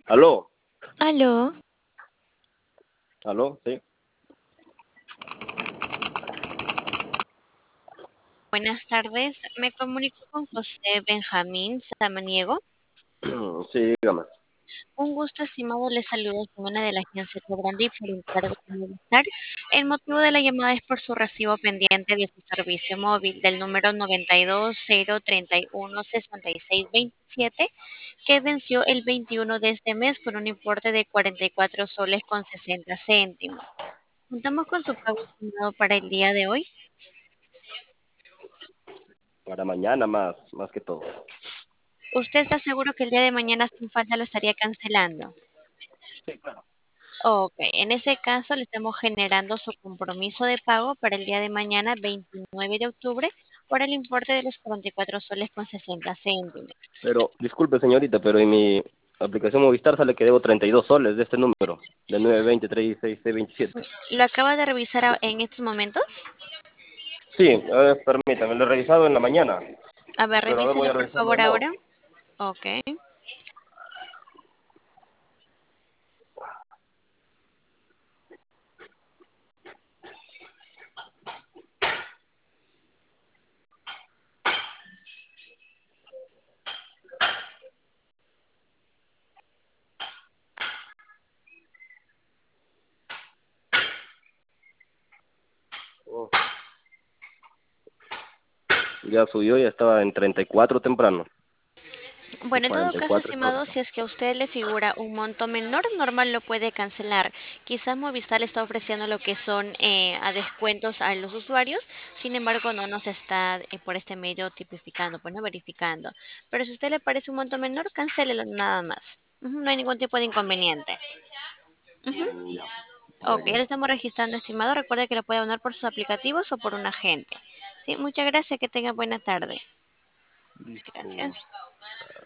Aló, Aló, aló, sí. buenas tardes. Me comunico con José Benjamín Samaniego. Sí, dígame. Un gusto, estimado. Le saludo Simona de la agencia Cobrandi por el cargo de Movistar. El motivo de la llamada es por su recibo pendiente de su servicio móvil del número 920316627, que venció el 21 de este mes por un importe de 44 soles con 60 céntimos. Contamos con su pago estimado para el día de hoy. Para mañana más que todo. ¿Usted está seguro que el día de mañana sin falta lo estaría cancelando? Sí, claro. Ok, en ese caso le estamos generando su compromiso de pago para el día de mañana, 29 de octubre, por el importe de los 44 soles con 60 céntimos. Pero, disculpe, señorita, pero en mi aplicación Movistar sale que debo 32 soles de este número, del 920-3627. ¿Lo acaba de revisar en estos momentos? Sí, a ver, permítame, lo he revisado en la mañana, A ver, pero a ver, voy revíselo a por revisarlo de favor nuevo. ahora. Ok. Oh, ya subió, ya estaba en 34 temprano, y Bueno, en todo caso, 44 está estimado, ahorita. si es que a usted le figura un monto menor, normal lo puede cancelar. Quizás Movistar le está ofreciendo lo que son a descuentos a los usuarios, sin embargo, no nos está por este medio tipificando, pues no verificando. Pero si a usted le parece un monto menor, cancélelo nada más. Ujú, no hay ningún tipo de inconveniente. Ujú. Ya, Ok, ya bueno. lo estamos registrando, estimado. Recuerde que lo puede donar por sus aplicativos o por un agente. Sí, muchas gracias. Que tenga buena tarde. Listo. Gracias.